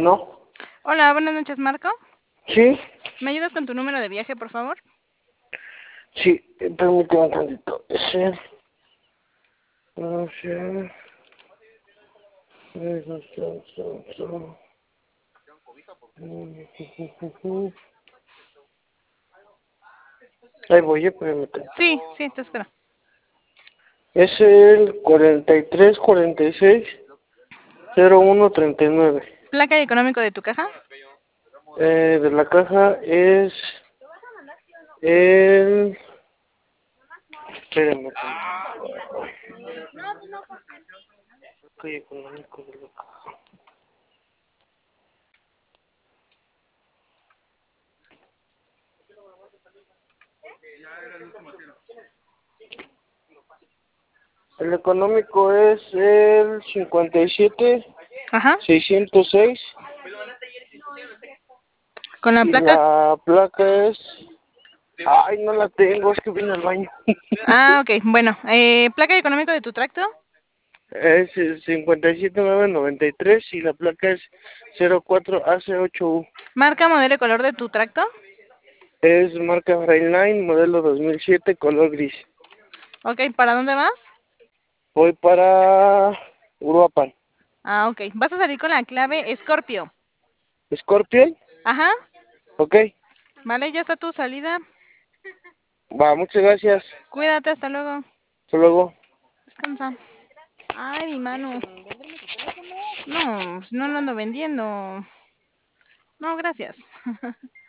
Bueno, Hola, buenas noches, Marco. sí, ¿Me ayudas con tu número de viaje, por favor? sí, permíteme un tantito. Ese, no sé, ahí voy, permíteme. Sí, sí, te espero. Es el 4346-0139. ¿Placa y económico de tu caja? De la caja es el... Espérame. Ok, económico de la caja. El económico es el Ajá. 57-606 ¿Con la y placa? la placa es... Ay, no la tengo, es que vine al baño. Ah, ok. Bueno, ¿placa y económico de tu tracto? Es el 57993 y la placa es 04AC8U. ¿Marca, modelo y color de tu tracto? Es marca Freightliner, modelo 2007, color gris. Ok, ¿para dónde vas? Voy para Uruapan. Ah, ok. Vas a salir con la clave Scorpio. ¿Scorpion? Ajá. Ok, Vale, ya está tu salida. va, muchas gracias. Cuídate, hasta luego. Hasta luego. Descansa. Ay, mi mano. No, no lo ando vendiendo. No, gracias.